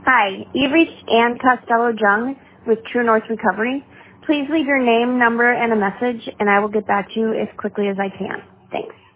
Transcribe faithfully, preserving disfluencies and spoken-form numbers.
Hi, you've reached Ann Costello-Jung with True North Recovery. Please leave your name, number, and a message, and I will get back to you as quickly as I can. Thanks.